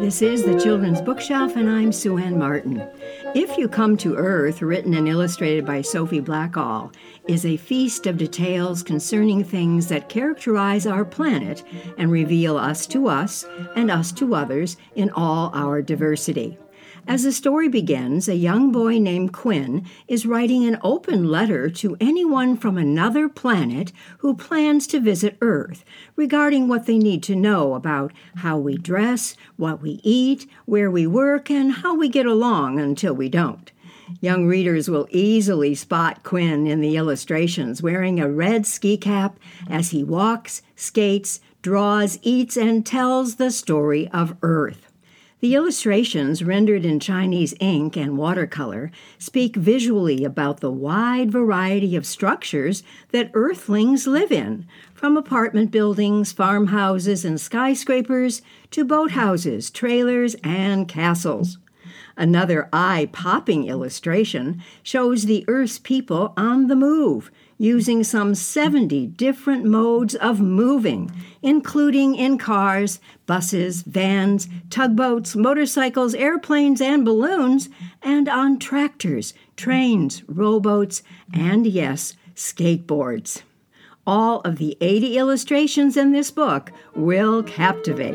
This is the Children's Bookshelf, and I'm Sue Ann Martin. If You Come to Earth, written and illustrated by Sophie Blackall, is a feast of details concerning things that characterize our planet and reveal us to us and us to others in all our diversity. As the story begins, a young boy named Quinn is writing an open letter to anyone from another planet who plans to visit Earth regarding what they need to know about how we dress, what we eat, where we work, and how we get along until we don't. Young readers will easily spot Quinn in the illustrations wearing a red ski cap as he walks, skates, draws, eats, and tells the story of Earth. The illustrations, rendered in Chinese ink and watercolor, speak visually about the wide variety of structures that Earthlings live in, from apartment buildings, farmhouses, and skyscrapers to boathouses, trailers, and castles. Another eye-popping illustration shows the Earth's people on the move, using some 70 different modes of moving, including in cars, buses, vans, tugboats, motorcycles, airplanes, and balloons, and on tractors, trains, rowboats, and yes, skateboards. All of the 80 illustrations in this book will captivate.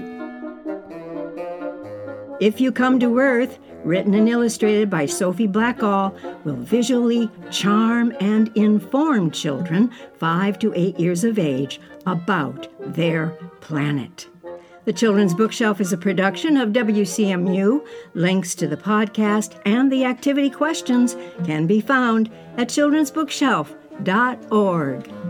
If You Come to Earth, written and illustrated by Sophie Blackall, will visually charm and inform children 5 to 8 years of age about their planet. The Children's Bookshelf is a production of WCMU. Links to the podcast and the activity questions can be found at childrensbookshelf.org.